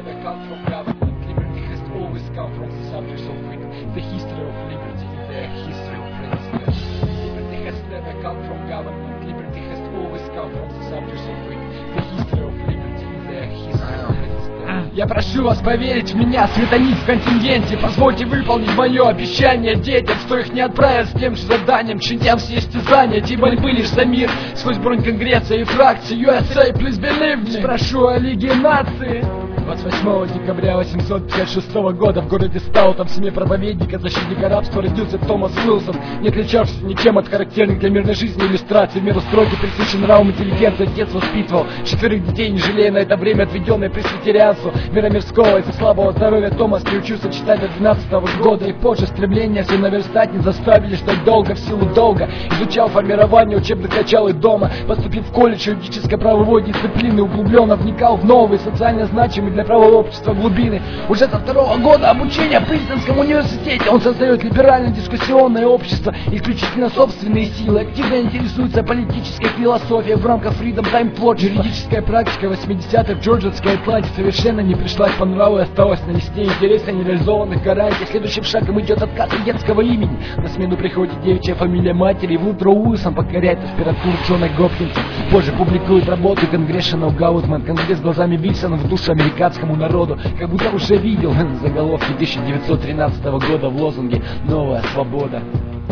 never come from government. Liberty has always come from the subjects of it. The history of liberty is the history of president. Liberty has never come from government. Liberty has always come from the subjects of it. The history of liberty is the history of president. Я прошу вас поверить в меня, светонить в контингенте. Позвольте выполнить мое обещание детям, что их не отправят с тем же заданием, чинтям все истязания. Эти борьбы лишь за мир сквозь бронь Конгресса и фракции USA, please believe me. Спрошу о Лиге наций. 28 декабря 1856 года в городе Стаутом в семье проповедника, защитника рабства родился Томас Уилсон, не отличавшийся ничем от характерных для мирной жизни иллюстраций. В меру строгий, присущий нравом интеллигенции, отец воспитывал 4 детей, не жалея на это время, отведенное пресвитерианству мира мирского. Из-за слабого здоровья Томас приучился читать до 12 года, и позже стремления все наверстать не заставили ждать долго, в силу долга. Изучал формирование учебных начал и дома, поступив в колледж юридической правовой дисциплины, углубленно вникал в новые социально значимые для правового общества глубины. Уже со 2-го года обучения в Принстонском университете он создает либеральное дискуссионное общество, исключительно собственные силы, активно интересуется политической философией в рамках Freedom Time Watch. Юридическая практика 80-х в Джорджиатской Атланте совершенно не пришлась по нраву и осталась на листе интереса нереализованных гарантий. Следующим шагом идет отказ агентского имени. На смену приходит девичья фамилия матери. Вудро Уилсон покоряет аспирантуру Джона Гопкинса. Позже публикует работу Congressional Government, Конгресс глазами Вильсона в душу американскому народу. Как будто уже видел заголовки 1913 года в лозунге «Новая свобода».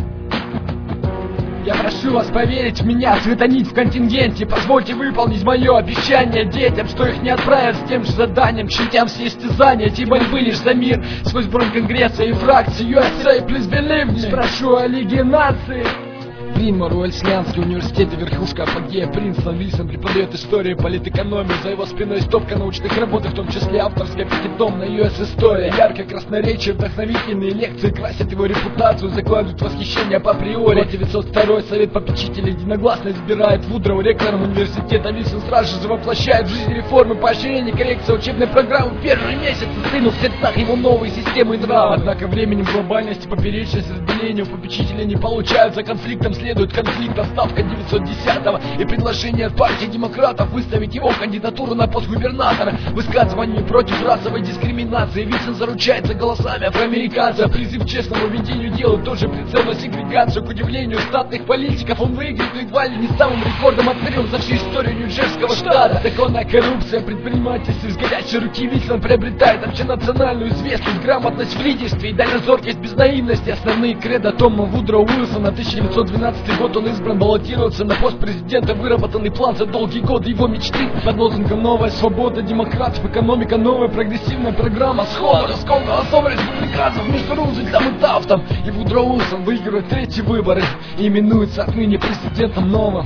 Я прошу вас поверить в меня, светонить в контингенте. Позвольте выполнить мое обещание детям, что их не отправят с тем же заданием, чинтям все истязания. Эти борьбы лишь за мир сквозь бронь Конгресса и фракции USA, please believe me. Спрошу о Лиге наций. Принмор, Уэльслианский университет, верхушка апогея Принстон. Вильсон преподает историю и политэкономию. За его спиной стопка научных работ, в том числе авторская пятитомная US история. Яркое красноречие, вдохновительные лекции красят его репутацию, закладывают восхищение по априори. 1902 совет попечителей единогласно избирает Вудроу ректором университета. Вильсон сразу же воплощает в жизнь реформы, поощрение, коррекция учебной программы в первый месяц, сыну в сердцах его новые системы нрава. Однако временем глобальности, поперечности, разделения у попечителей не получают. За конфликтом следует конфликт, отставка 910-го и предложение от партии демократов выставить его кандидатуру на пост губернатора. Высказывание против расовой дискриминации. Вильсон заручается голосами афроамериканцев. Призыв к честному ведению дела, тоже прицел на сегрегацию. К удивлению статных политиков он выиграет едва ли не самым рекордом открыл за всю историю Нью-Джерсийского штата. Законная коррупция, предпринимательство из горячей руки Вильсон приобретает общенациональную известность, грамотность в лидерстве и дальнозоркость без наивности. Основные кредо Тома Вудроу Уилсона. 1912 год он избран баллотироваться на пост президента. Выработанный план за долгие годы его мечты под лозунгом «Новая свобода демократов, экономика, новая прогрессивная программа». Сходу раскол голосов республиканцев между Рузвельтом и Тафтом. И Вудроу Уилсон выигрывает 3-й выборы и именуется отныне президентом новым.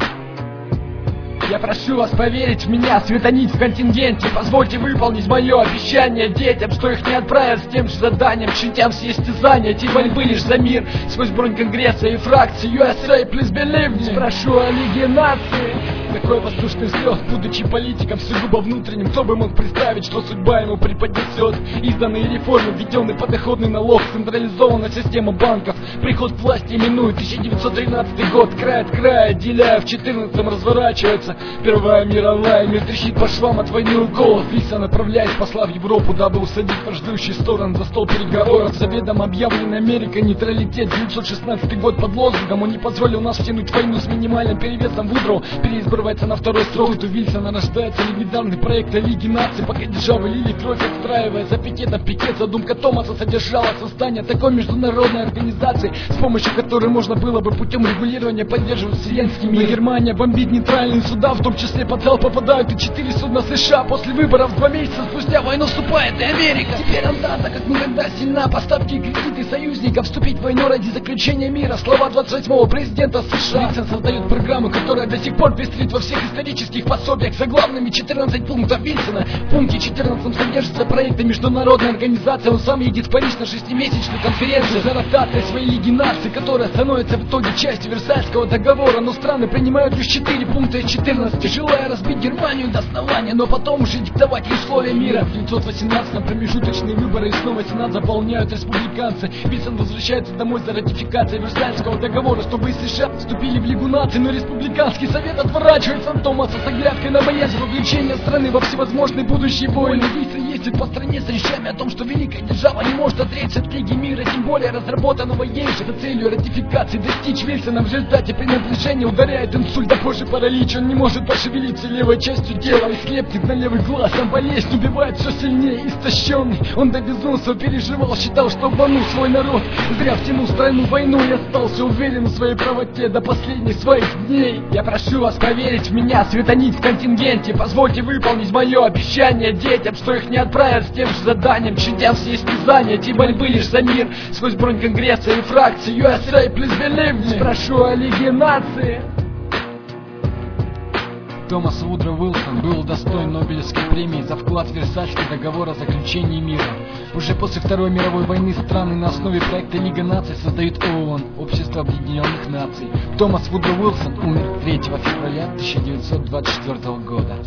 Я прошу вас поверить в меня, светонить в контингенте. Позвольте выполнить мое обещание детям, что их не отправят с тем же заданием, чинтям все истязания. Эти борьбы лишь за мир сквозь бронь Конгресса и фракции USA, please believe me. Спрошу о Лиге наций. Такой воздушный взлет, будучи политиком сугубо внутренним, кто бы мог представить, что судьба ему преподнесет. Изданные реформы, введенный подоходный налог, централизованная система банков, приход к власти именует 1913 год. Край от края, отделяя, в 14-м разворачивается Первая мировая, мир трещит по швам от войны уколов. Вильсон направляет посла в Европу, дабы усадить враждующие стороны за стол переговоров. Заведомо объявленной Америкой нейтралитет. 1916 год под лозунгом «Он не позволил нас втянуть войну» с минимальным перевесом. Вудроу переизбывается на второй срок. У Вильсона рождается легендарный проект о Лиге наций. Пока державы лили кровь, отстраивая за пикетом пикет. Задумка Томаса содержала создание такой международной организации, с помощью которой можно было бы путем регулирования поддерживать вселенский мир. Германия бомбит нейтральные суда, в том числе под зал попадают и 4 судна США. После выборов 2 месяца спустя в войну вступает и Америка. Теперь Антанта как никогда сильна. Поставки и кредиты союзников, вступить в войну ради заключения мира. Слова 28-го президента США. Вильсон создает программу, которая до сих пор пестрит во всех исторических пособиях. За главными 14 пунктов Вильсона. В пункте 14 содержится проекты международной организации. Он сам едет в Париж на 6-месячную конференцию за ротацией своей Лиги наций, которая становится в итоге частью Версальского договора. Но страны принимают лишь 4 пункта из 14. Желая разбить Германию до основания, но потом уже диктовать условия мира. В 1918-м промежуточные выборы и снова Сенат заполняют республиканцы. Вильсон возвращается домой за ратификацией Версальского договора, чтобы и США вступили в Лигу наций, но республиканский совет отворачивается от Томаса с оглядкой на боязнь вовлечения страны во всевозможные будущие войны. Вильсон есть ездит по стране с речами о том, что великая держава не может отречься от Лиги мира, тем более разработанного ей же с целью ратификации достичь Вильсона. В результате при напряжении ударяет инсульт, а позже паралич. Он не может пошевелиться левой частью тела, и слепнет на левый глаз, а болезнь убивает все сильнее. Истощенный, он до безумства переживал, считал, что обманул свой народ, зря втянул страну в войну и остался уверен в своей правоте до последних своих дней. Я прошу вас поверить в меня, светонить в контингенте. Позвольте выполнить мое обещание детям, что их не отправят с тем же заданием, щадя все истязания. Эти борьбы лишь за мир сквозь бронь Конгресса и фракции. USA, please believe me. Спрошу о Лиге нации. Томас Вудро Уилсон был удостоен Нобелевской премии за вклад в Версальский договор о заключении мира. Уже после Второй мировой войны страны на основе проекта Лига наций создают ООН, Общество Объединенных Наций. Томас Вудро Уилсон умер 3 февраля 1924 года.